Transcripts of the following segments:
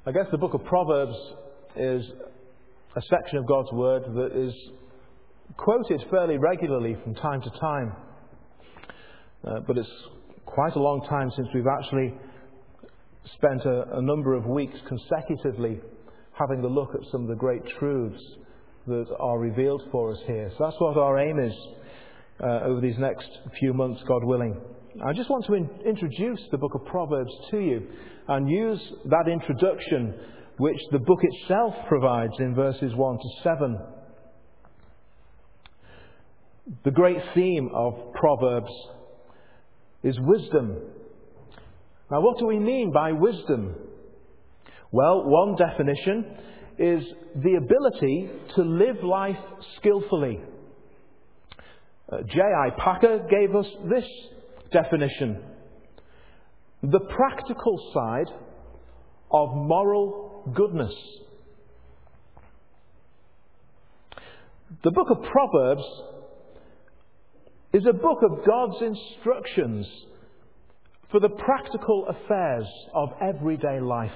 I guess the book of Proverbs is a section of God's Word that is quoted fairly regularly from time to time. But it's quite a long time since we've actually spent a number of weeks consecutively having a look at some of the great truths that are revealed for us here. So that's what our aim is over these next few months, God willing. I just want to introduce the book of Proverbs to you and use that introduction which the book itself provides in verses 1 to 7. The great theme of Proverbs is wisdom. Now, what do we mean by wisdom? Well, one definition is the ability to live life skillfully. J.I. Packer gave us this definition: the practical side of moral goodness. The book of Proverbs is a book of God's instructions for the practical affairs of everyday life.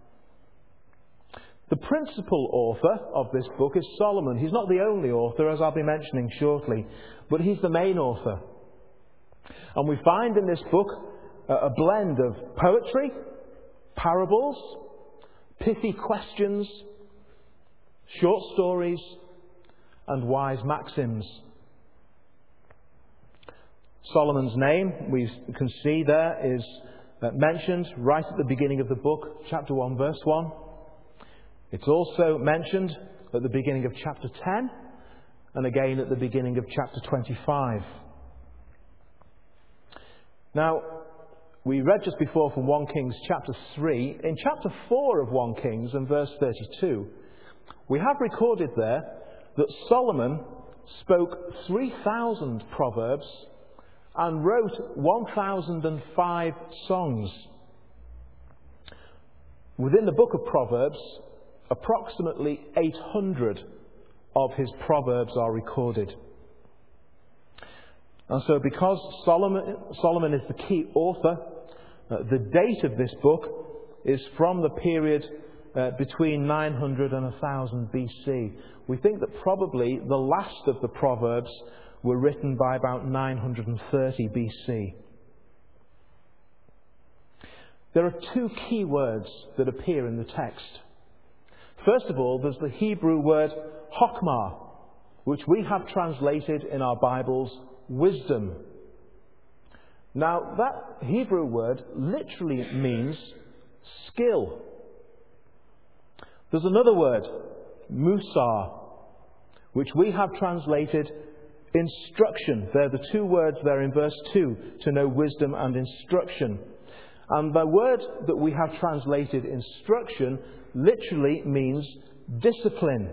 The principal author of this book is Solomon. He's not the only author, as I'll be mentioning shortly, but he's the main author. And we find in this book a blend of poetry, parables, pithy questions, short stories, and wise maxims. Solomon's name, we can see there, is mentioned right at the beginning of the book, chapter 1, verse 1. It's also mentioned at the beginning of chapter 10 and again at the beginning of chapter 25. Now, we read just before from 1 Kings chapter 3. In chapter 4 of 1 Kings and verse 32, we have recorded there that Solomon spoke 3,000 proverbs and wrote 1,005 songs. Within the book of Proverbs, approximately 800 of his proverbs are recorded. And so because Solomon is the key author, the date of this book is from the period between 900 and 1000 BC. We think that probably the last of the proverbs were written by about 930 BC. There are two key words that appear in the text. First of all, there's the Hebrew word chokmah, which we have translated in our Bibles wisdom. Now, that Hebrew word literally means skill. There's another word, musar, which we have translated instruction. They're the two words there in verse 2 to know wisdom and instruction. And the word that we have translated instruction literally means discipline.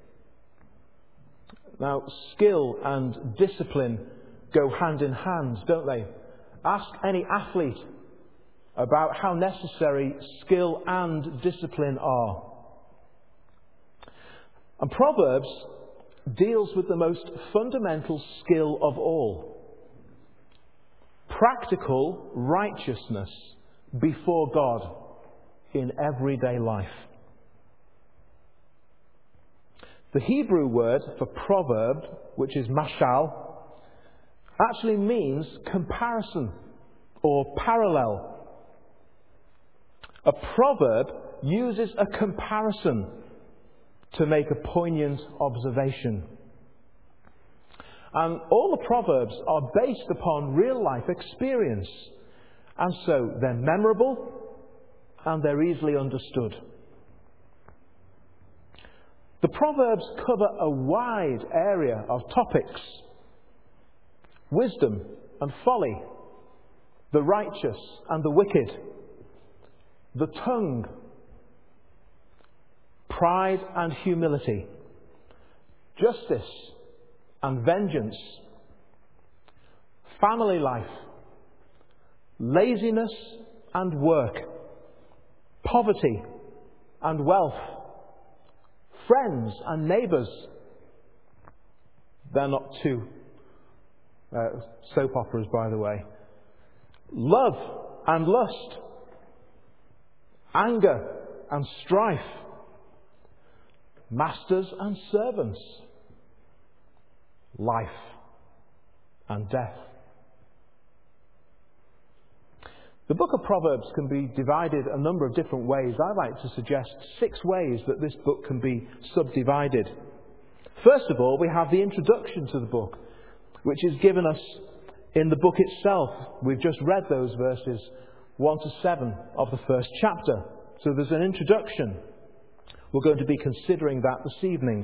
Now, skill and discipline go hand in hand, don't they? Ask any athlete about how necessary skill and discipline are. And Proverbs deals with the most fundamental skill of all: practical righteousness before God in everyday life. The Hebrew word for proverb, which is mashal, actually means comparison or parallel. A proverb uses a comparison to make a poignant observation. And all the proverbs are based upon real life experience, and so they're memorable and they're easily understood. The Proverbs cover a wide area of topics: wisdom and folly, the righteous and the wicked, the tongue, pride and humility, justice and vengeance, family life, laziness and work, poverty and wealth, friends and neighbours. They're not two soap operas, by the way. Love and lust, anger and strife, masters and servants, life and death. The book of Proverbs can be divided a number of different ways. I like to suggest 6 ways that this book can be subdivided. First of all, we have the introduction to the book, which is given us in the book itself. We've just read those verses 1 to 7 of the first chapter. So there's an introduction. We're going to be considering that this evening.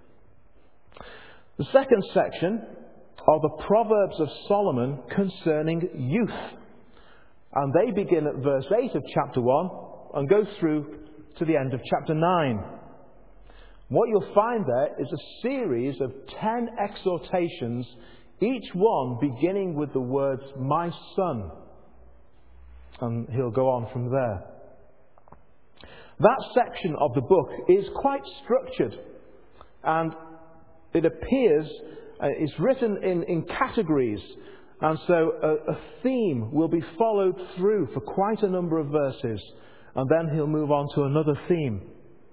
The second section are the Proverbs of Solomon concerning youth. And they begin at verse 8 of chapter 1 and go through to the end of chapter 9. What you'll find there is a series of 10 exhortations, each one beginning with the words, "my son." And he'll go on from there. That section of the book is quite structured, and it appears, it's written in categories, and so a theme will be followed through for quite a number of verses, and then he'll move on to another theme.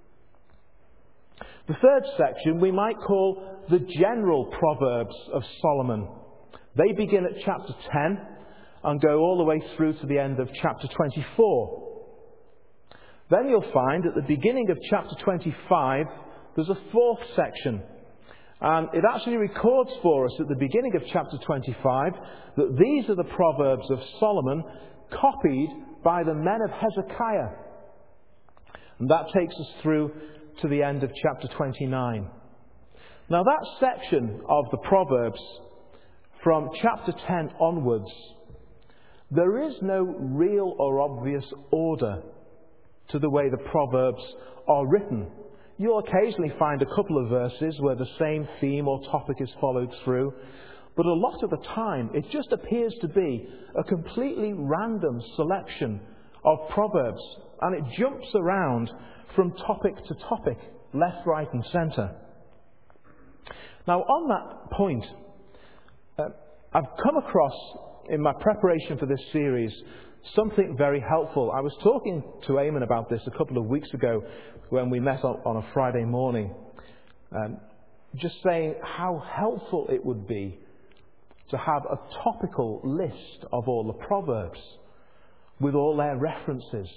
The third section we might call the general Proverbs of Solomon. They begin at chapter 10 and go all the way through to the end of chapter 24. Then you'll find at the beginning of chapter 25 there's a fourth section. And it actually records for us at the beginning of chapter 25 that these are the Proverbs of Solomon copied by the men of Hezekiah. And that takes us through to the end of chapter 29. Now that section of the Proverbs, from chapter 10 onwards, there is no real or obvious order to the way the Proverbs are written. You'll occasionally find a couple of verses where the same theme or topic is followed through, but a lot of the time it just appears to be a completely random selection of Proverbs, and it jumps around from topic to topic, left, right and centre. Now on that point, I've come across, in my preparation for this series, something very helpful. I was talking to Eamon about this a couple of weeks ago when we met on a Friday morning, just saying how helpful it would be to have a topical list of all the Proverbs with all their references.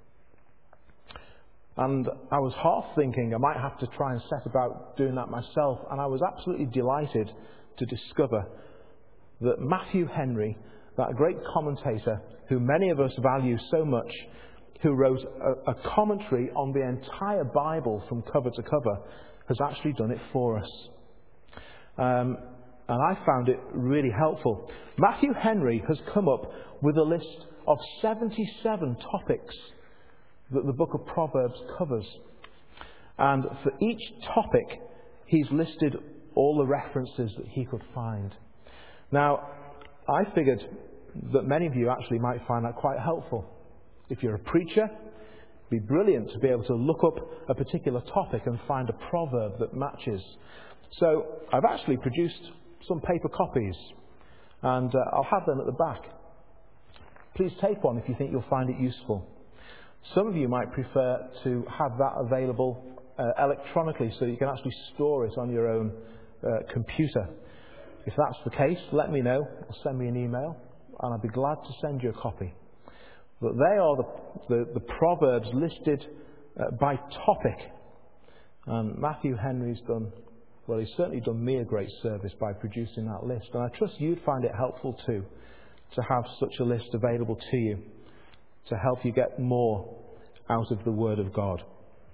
And I was half thinking I might have to try and set about doing that myself, and I was absolutely delighted to discover that Matthew Henry, that great commentator who many of us value so much, who wrote a commentary on the entire Bible from cover to cover, has actually done it for us. And I found it really helpful. Matthew Henry has come up with a list of 77 topics that the book of Proverbs covers. And for each topic, he's listed all the references that he could find. Now, I figured that many of you actually might find that quite helpful. If you're a preacher, it'd be brilliant to be able to look up a particular topic and find a proverb that matches. So I've actually produced some paper copies, and I'll have them at the back. Please take one if you think you'll find it useful. Some of you might prefer to have that available electronically so you can actually store it on your own computer. If that's the case, let me know or send me an email, and I'd be glad to send you a copy. But they are the Proverbs listed by topic. And Matthew Henry's done, well, he's certainly done me a great service by producing that list. And I trust you'd find it helpful too, to have such a list available to you, to help you get more out of the Word of God.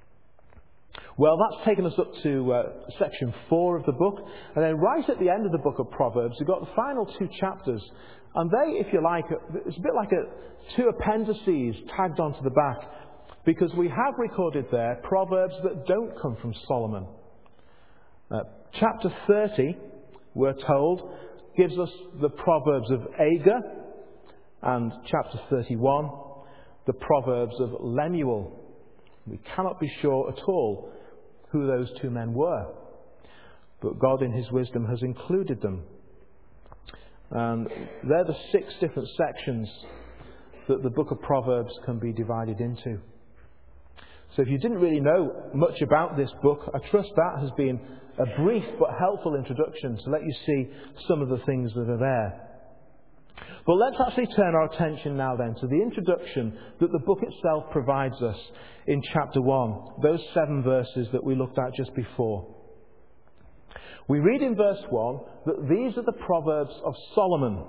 Well, that's taken us up to section 4 of the book. And then right at the end of the book of Proverbs, we've got the final 2 chapters. And they, if you like, it's a bit like 2 appendices tagged onto the back, because we have recorded there Proverbs that don't come from Solomon. Chapter 30, we're told, gives us the Proverbs of Agur, and chapter 31, the Proverbs of Lemuel. We cannot be sure at all who those 2 men were, but God in His wisdom has included them. And they're the 6 different sections that the book of Proverbs can be divided into. So if you didn't really know much about this book, I trust that has been a brief but helpful introduction to let you see some of the things that are there. But let's actually turn our attention now then to the introduction that the book itself provides us in chapter 1, those 7 verses that we looked at just before. We read in verse 1 that these are the Proverbs of Solomon.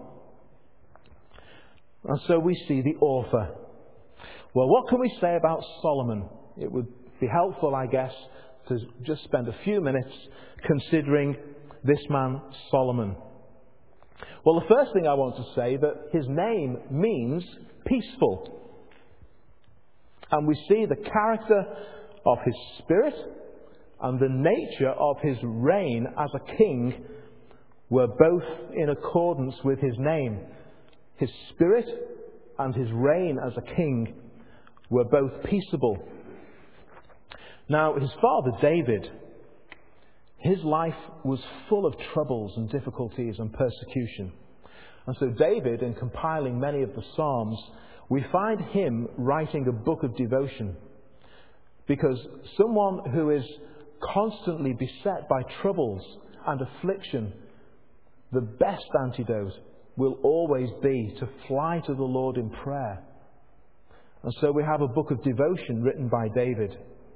And so we see the author. Well, what can we say about Solomon? It would be helpful, I guess, to just spend a few minutes considering this man, Solomon. Well, the first thing I want to say that his name means peaceful. And we see the character of his spirit and the nature of his reign as a king were both in accordance with his name. His spirit and his reign as a king were both peaceable. Now, his father David, his life was full of troubles and difficulties and persecution. And so David, in compiling many of the Psalms, we find him writing a book of devotion. Because someone who is constantly beset by troubles and affliction, the best antidote will always be to fly to the Lord in prayer. And so we have a book of devotion written by David.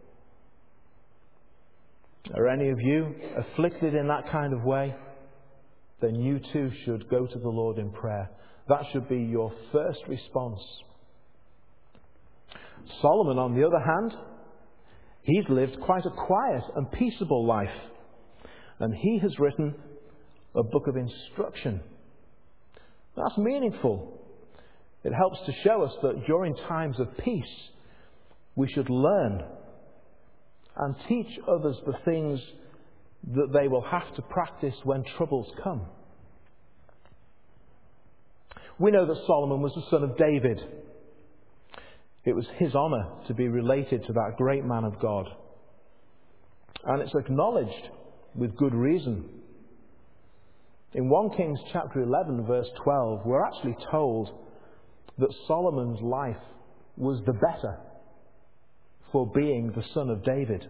Are any of you afflicted in that kind of way? Then you too should go to the Lord in prayer. That should be your first response. Solomon, on the other hand, he's lived quite a quiet and peaceable life. And he has written a book of instruction. That's meaningful. It helps to show us that during times of peace, we should learn and teach others the things that they will have to practice when troubles come. We know that Solomon was the son of David. It was his honour to be related to that great man of God. And it's acknowledged with good reason. In 1 Kings chapter 11 verse 12, we're actually told that Solomon's life was the better for being the son of David.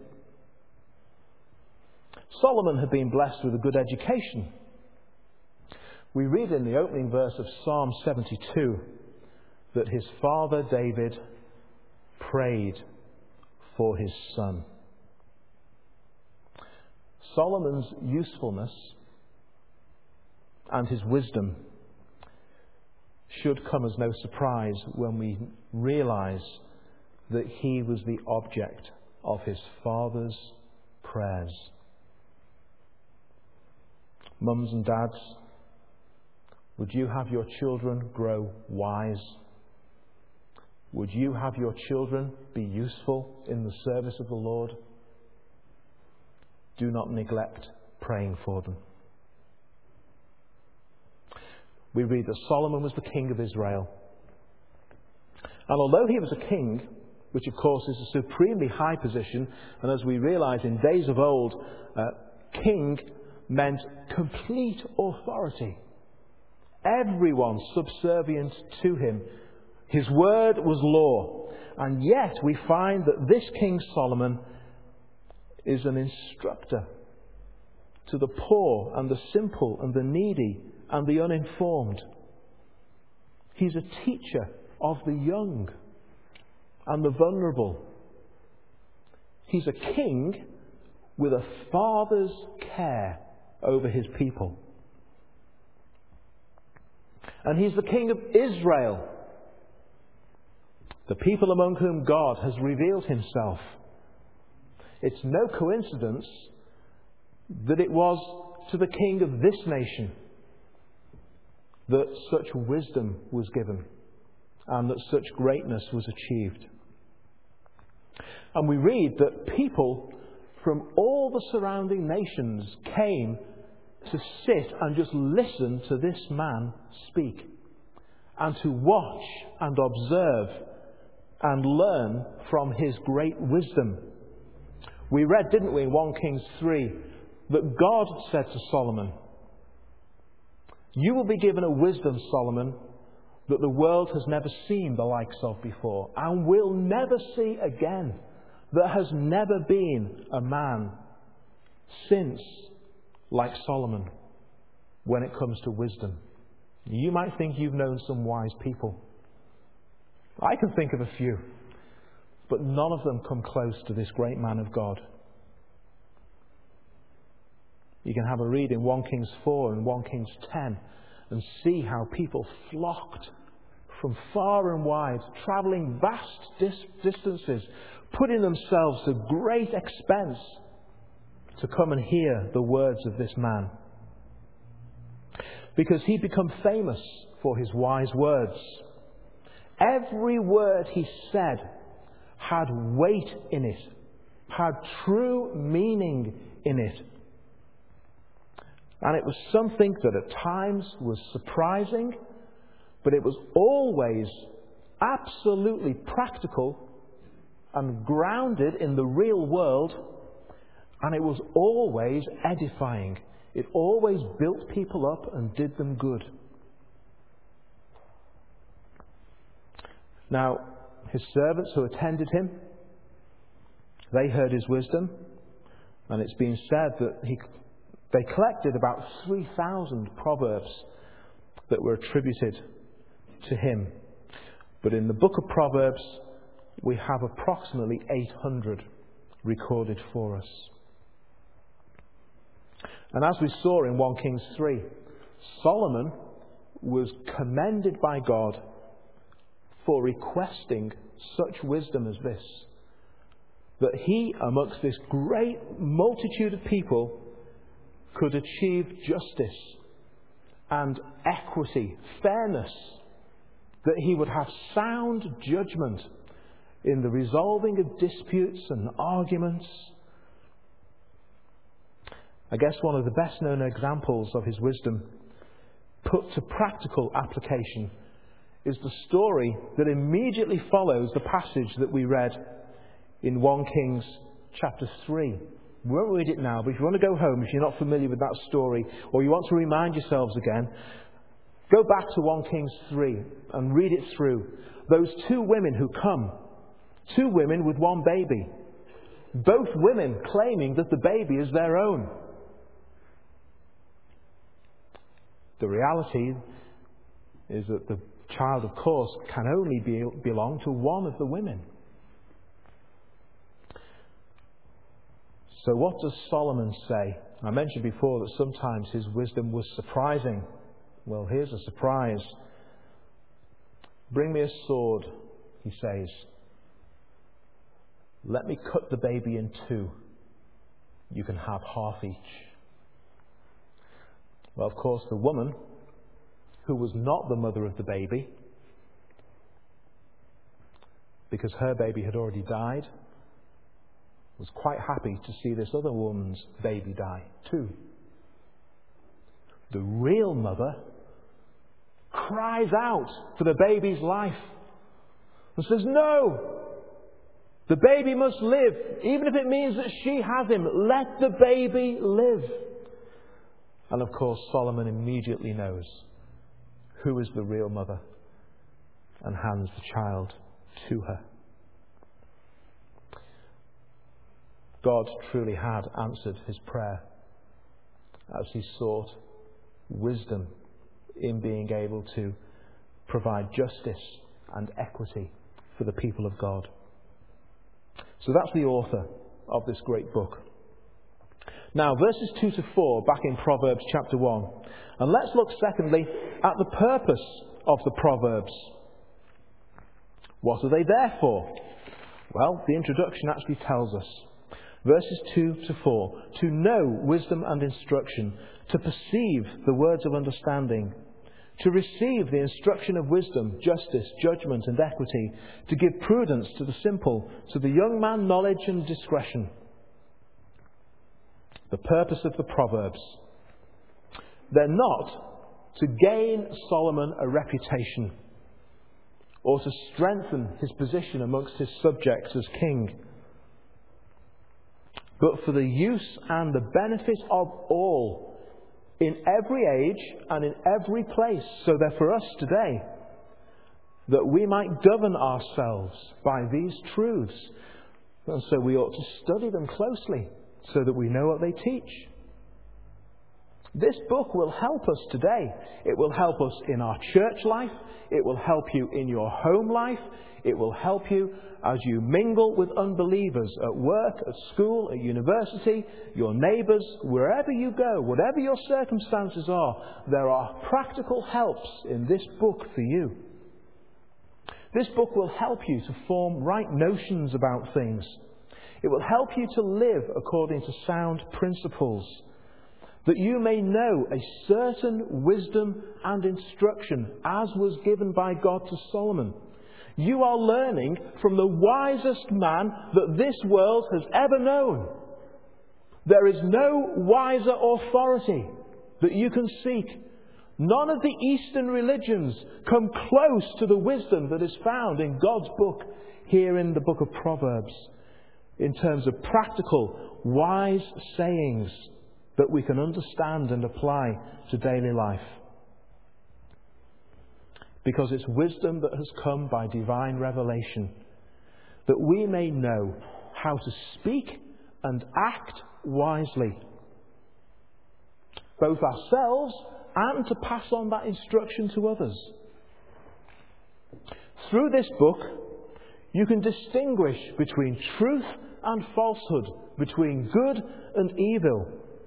Solomon had been blessed with a good education. We read in the opening verse of Psalm 72 that his father David prayed for his son. Solomon's usefulness and his wisdom should come as no surprise when we realize that he was the object of his father's prayers. Mums and dads, would you have your children grow wise? Would you have your children be useful in the service of the Lord? Do not neglect praying for them. We read that Solomon was the king of Israel. And although he was a king, which of course is a supremely high position, and as we realize in days of old, king meant complete authority. Everyone subservient to him. His word was law. And yet we find that this King Solomon is an instructor to the poor and the simple and the needy and the uninformed. He's a teacher of the young and the vulnerable. He's a king with a father's care over his people. And he's the king of Israel, the people among whom God has revealed himself. It's no coincidence that it was to the king of this nation that such wisdom was given and that such greatness was achieved. And we read that people from all the surrounding nations came to sit and just listen to this man speak and to watch and observe and learn from his great wisdom. We read, didn't we, in 1 Kings 3, that God said to Solomon, "You will be given a wisdom, Solomon, that the world has never seen the likes of before and will never see again." There has never been a man since like Solomon when it comes to wisdom. You might think you've known some wise people. I can think of a few, but none of them come close to this great man of God. You can have a read in 1 Kings 4 and 1 Kings 10 and see how people flocked from far and wide, travelling vast distances, putting themselves to great expense to come and hear the words of this man. Because he'd become famous for his wise words. Every word he said had weight in it, had true meaning in it. And it was something that at times was surprising, but it was always absolutely practical and grounded in the real world, and it was always edifying. It always built people up and did them good. Now, his servants who attended him, they heard his wisdom, and it's been said that they collected about 3,000 proverbs that were attributed to him. But in the book of Proverbs, we have approximately 800 recorded for us. And as we saw in 1 Kings 3, Solomon was commended by God for requesting such wisdom as this, that he, amongst this great multitude of people, could achieve justice and equity, fairness, that he would have sound judgment in the resolving of disputes and arguments. I guess one of the best known examples of his wisdom put to practical application is the story that immediately follows the passage that we read in 1 Kings chapter 3. We won't read it now, but if you want to go home, if you're not familiar with that story, or you want to remind yourselves again, go back to 1 Kings 3 and read it through. Those two women who come, two women with one baby, both women claiming that the baby is their own. The reality is that the child, of course, can only belong to one of the women. So what does Solomon say? I mentioned before that sometimes his wisdom was surprising. Well, here's a surprise. Bring me a sword, he says. Let me cut the baby in two. You can have half each. Well, of course, the woman, who was not the mother of the baby, because her baby had already died, was quite happy to see this other woman's baby die too. The real mother cries out for the baby's life and says, "No! The baby must live, even if it means that she has him. Let the baby live." And of course, Solomon immediately knows who is the real mother and hands the child to her. God truly had answered his prayer as he sought wisdom in being able to provide justice and equity for the people of God. So that's the author of this great book. Now, verses 2 to 4, back in Proverbs chapter 1. And let's look, secondly, at the purpose of the Proverbs. What are they there for? Well, the introduction actually tells us. Verses 2 to 4. To know wisdom and instruction, to perceive the words of understanding, to receive the instruction of wisdom, justice, judgment and equity, to give prudence to the simple, to the young man knowledge and discretion. The purpose of the Proverbs. They're not to gain Solomon a reputation or to strengthen his position amongst his subjects as king, but for the use and the benefit of all, in every age and in every place. So they're for us today, that we might govern ourselves by these truths, And so we ought to study them closely so that we know what they teach. This book will help us today. It will help us in our church life. It will help you in your home life. It will help you as you mingle with unbelievers at work, at school, at university, your neighbours, wherever you go, whatever your circumstances are. There are practical helps in this book for you. This book will help you to form right notions about things. It will help you to live according to sound principles, that you may know a certain wisdom and instruction as was given by God to Solomon. You are learning from the wisest man that this world has ever known. There is no wiser authority that you can seek. None of the Eastern religions come close to the wisdom that is found in God's book here in the book of Proverbs, in terms of practical, wise sayings that we can understand and apply to daily life. Because it's wisdom that has come by divine revelation, that we may know how to speak and act wisely, both ourselves and to pass on that instruction to others. Through this book, you can distinguish between truth and falsehood, between good and evil.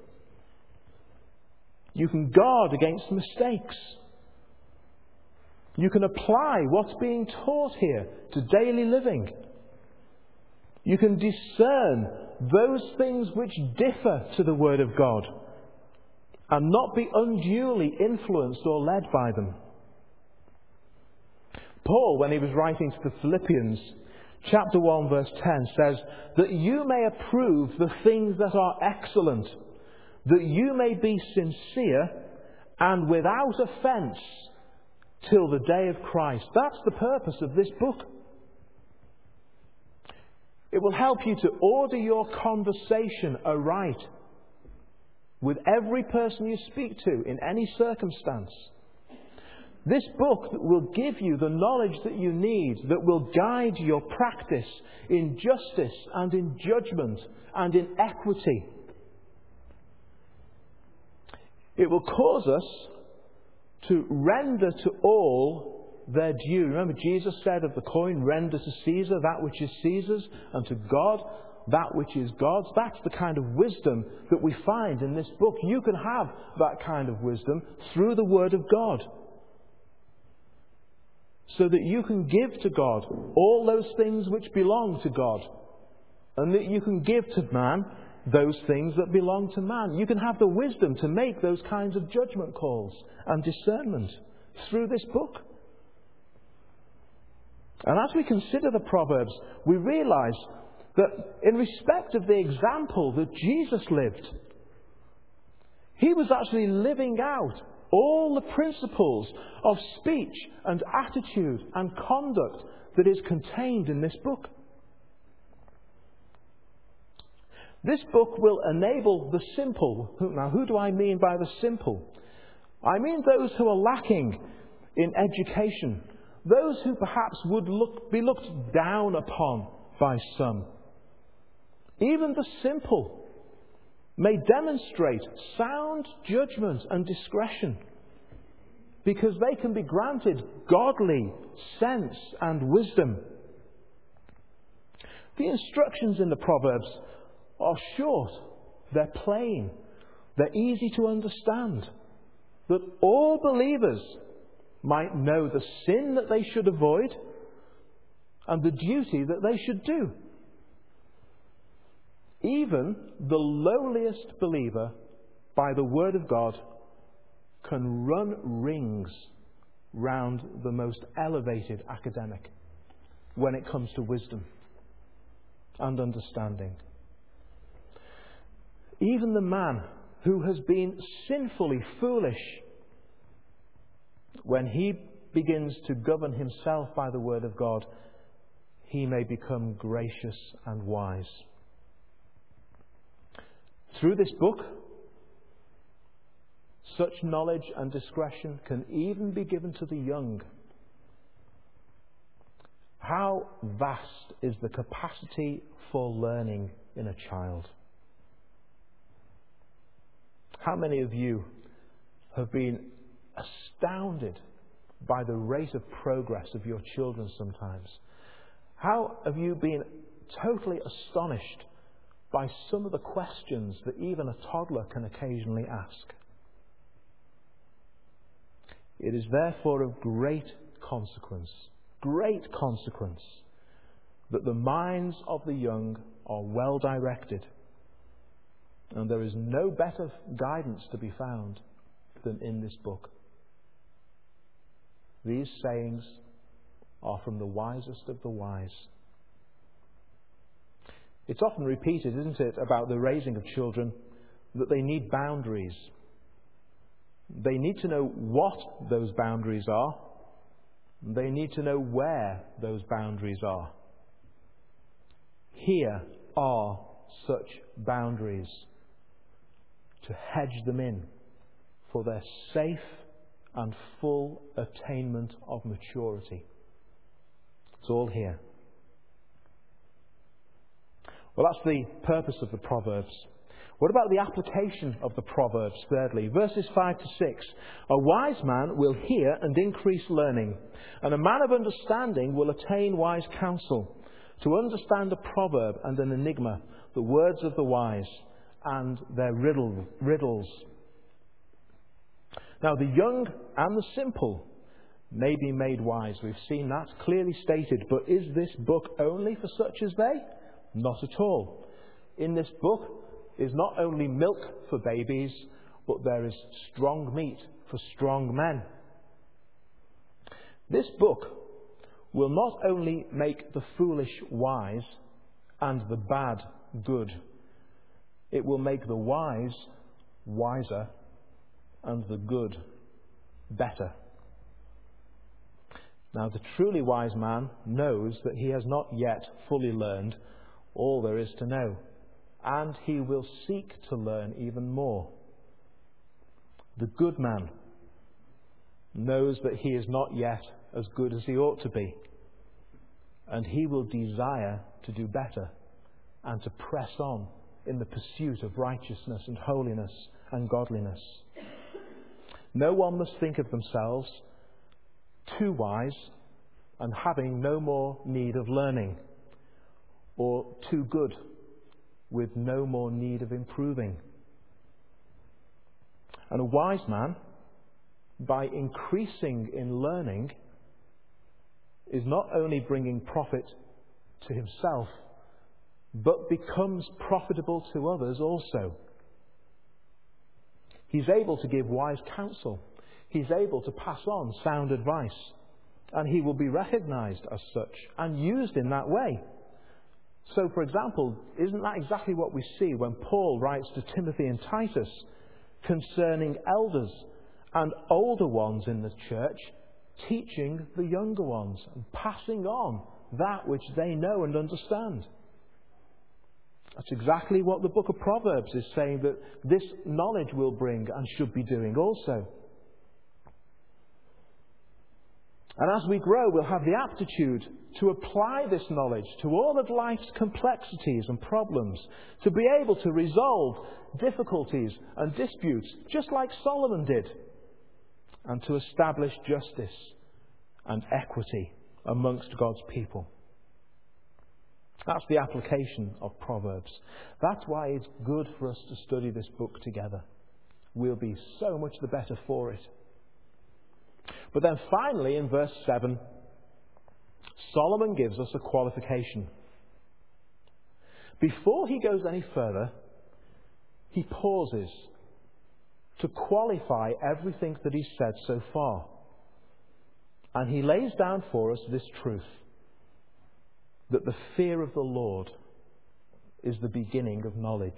You can guard against mistakes. You can apply what's being taught here to daily living. You can discern those things which differ to the Word of God and not be unduly influenced or led by them. Paul, when he was writing to the Philippians, chapter 1, verse 10, says that you may approve the things that are excellent, that you may be sincere and without offence till the day of Christ. That's the purpose of this book. It will help you to order your conversation aright with every person you speak to in any circumstance. This book will give you the knowledge that you need, that will guide your practice in justice and in judgment and in equity. It will cause us to render to all their due. Remember, Jesus said of the coin, render to Caesar that which is Caesar's, and to God that which is God's. That's the kind of wisdom that we find in this book. You can have that kind of wisdom through the Word of God, so that you can give to God all those things which belong to God, and that you can give to man those things that belong to man. You can have the wisdom to make those kinds of judgment calls and discernment through this book. And as we consider the Proverbs, we realize that in respect of the example that Jesus lived, he was actually living out all the principles of speech and attitude and conduct that is contained in this book. This book will enable the simple. Now, who do I mean by the simple? I mean those who are lacking in education, those who perhaps would be looked down upon by some. Even the simple may demonstrate sound judgment and discretion, because they can be granted godly sense and wisdom. The instructions in the Proverbs are short, they're plain, they're easy to understand, that all believers might know the sin that they should avoid and the duty that they should do. Even the lowliest believer, by the Word of God, can run rings round the most elevated academic when it comes to wisdom and understanding. Even the man who has been sinfully foolish, when he begins to govern himself by the Word of God, he may become gracious and wise. Through this book, such knowledge and discretion can even be given to the young. How vast is the capacity for learning in a child? How many of you have been astounded by the rate of progress of your children sometimes? How have you been totally astonished by some of the questions that even a toddler can occasionally ask? It is therefore of great consequence, that the minds of the young are well directed. And there is no better guidance to be found than in this book. These sayings are from the wisest of the wise. It's often repeated, isn't it, about the raising of children, that they need boundaries. They need to know what those boundaries are. They need to know where those boundaries are. Here are such boundaries to hedge them in for their safe and full attainment of maturity. It's all here. Well, that's the purpose of the Proverbs. What about the application of the Proverbs, thirdly? Verses 5 to 6. A wise man will hear and increase learning, and a man of understanding will attain wise counsel. To understand a proverb and an enigma, the words of the wise, and their riddles. Now, the young and the simple may be made wise. We've seen that clearly stated. But is this book only for such as they? Not at all. In this book is not only milk for babies, but there is strong meat for strong men. This book will not only make the foolish wise and the bad good. It will make the wise wiser and the good better. Now, the truly wise man knows that he has not yet fully learned all there is to know, and he will seek to learn even more. The good man knows that he is not yet as good as he ought to be, and he will desire to do better and to press on in the pursuit of righteousness and holiness and godliness. No one must think of themselves too wise and having no more need of learning, or too good with no more need of improving. And a wise man, by increasing in learning, is not only bringing profit to himself, but becomes profitable to others also. He's able to give wise counsel. He's able to pass on sound advice. And he will be recognized as such and used in that way. So, for example, isn't that exactly what we see when Paul writes to Timothy and Titus concerning elders and older ones in the church, teaching the younger ones and passing on that which they know and understand? That's exactly what the book of Proverbs is saying that this knowledge will bring and should be doing also. And as we grow, we'll have the aptitude to apply this knowledge to all of life's complexities and problems, to be able to resolve difficulties and disputes, just like Solomon did, and to establish justice and equity amongst God's people. That's the application of Proverbs. That's why it's good for us to study this book together. We'll be so much the better for it. But then finally, in verse 7, Solomon gives us a qualification. Before he goes any further, he pauses to qualify everything that he's said so far. And he lays down for us this truth, that the fear of the Lord is the beginning of knowledge.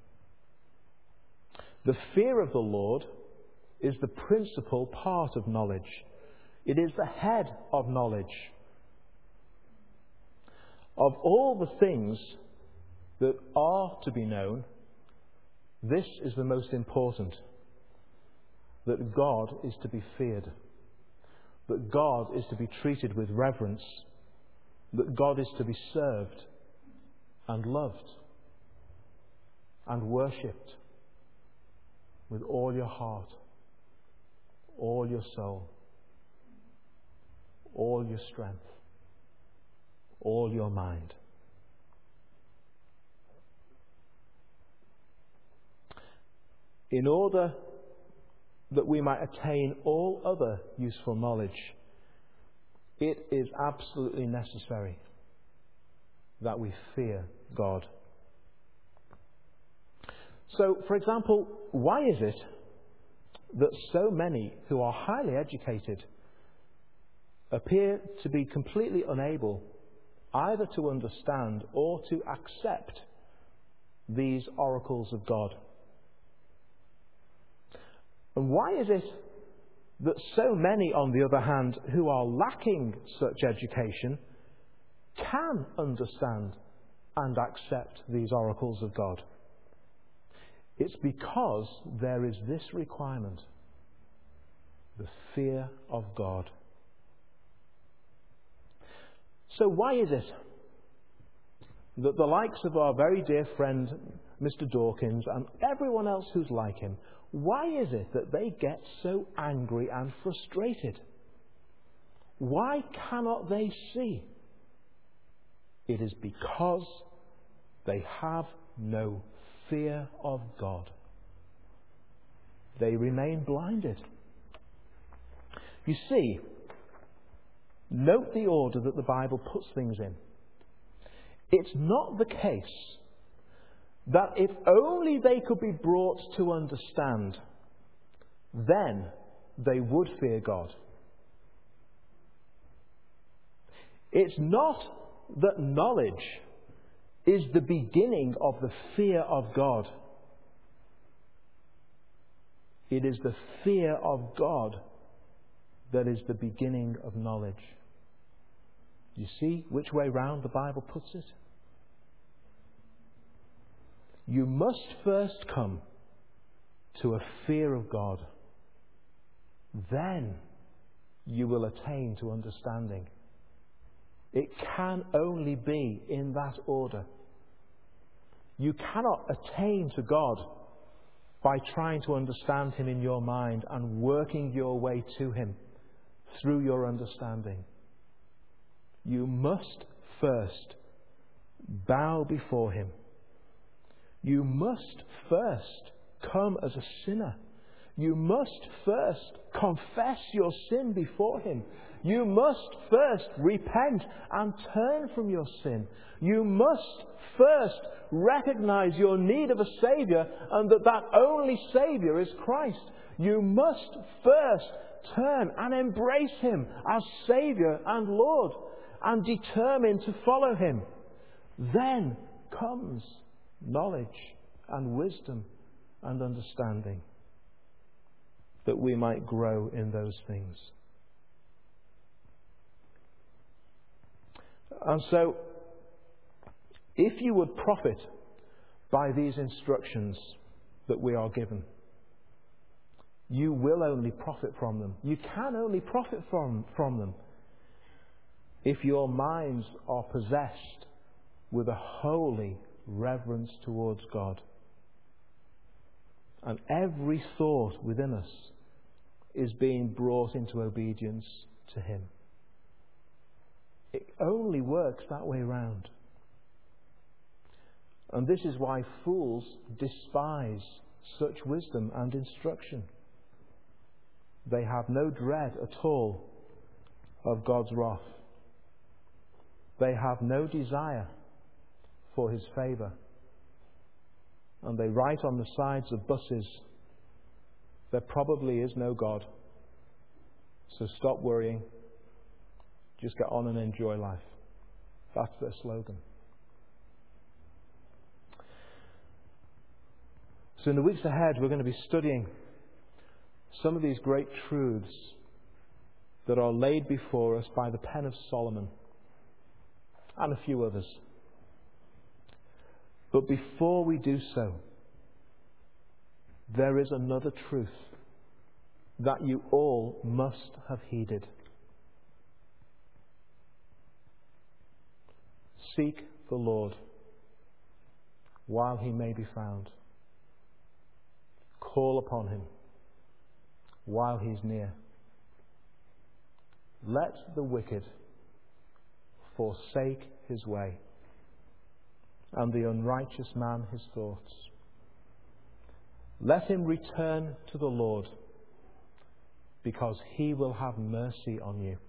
The fear of the Lord is the principal part of knowledge. It is the head of knowledge. Of all the things that are to be known, this is the most important. That God is to be feared. That God is to be treated with reverence. that God is to be served and loved and worshipped with all your heart, all your soul, all your strength, all your mind. In order that we might attain all other useful knowledge, it is absolutely necessary that we fear God. So, for example, why is it that so many who are highly educated appear to be completely unable either to understand or to accept these oracles of God? And why is it that so many, on the other hand, who are lacking such education can understand and accept these oracles of God? It's because there is this requirement: the fear of God. So why is it that the likes of our very dear friend Mr. Dawkins and everyone else who's like him, why is it that they get so angry and frustrated? Why cannot they see? It is because they have no fear of God. They remain blinded. You see, note the order that the Bible puts things in. It's not the case that if only they could be brought to understand, then they would fear God. It's not that knowledge is the beginning of the fear of God. It is the fear of God that is the beginning of knowledge. You see which way round the Bible puts it? You must first come to a fear of God. Then you will attain to understanding. It can only be in that order. You cannot attain to God by trying to understand Him in your mind and working your way to Him through your understanding. You must first bow before Him. You must first come as a sinner. You must first confess your sin before Him. You must first repent and turn from your sin. You must first recognize your need of a Saviour and that only Saviour is Christ. You must first turn and embrace Him as Saviour and Lord and determine to follow Him. Then comes knowledge and wisdom and understanding, that we might grow in those things. And so, if you would profit by these instructions that we are given, you will only profit from them. You can only profit from them if your minds are possessed with a holy reverence towards God. And every thought within us is being brought into obedience to Him. It only works that way round. And this is why fools despise such wisdom and instruction. They have no dread at all of God's wrath. They have no desire for His favour. And they write on the sides of buses, "There probably is no God, so stop worrying. Just get on and enjoy life." That's their slogan. So in the weeks ahead, we're going to be studying some of these great truths that are laid before us by the pen of Solomon and a few others. But before we do so, there is another truth that you all must have heeded. Seek the Lord while he may be found. Call upon him while he is near. Let the wicked forsake his way, and the unrighteous man his thoughts. Let him return to the Lord, because he will have mercy on you,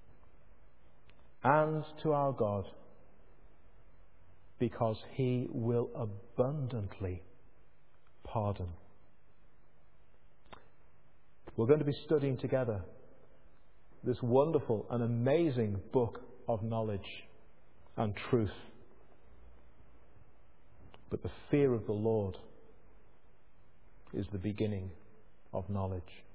and to our God, because he will abundantly pardon. We're going to be studying together this wonderful and amazing book of knowledge and truth. But the fear of the Lord is the beginning of knowledge.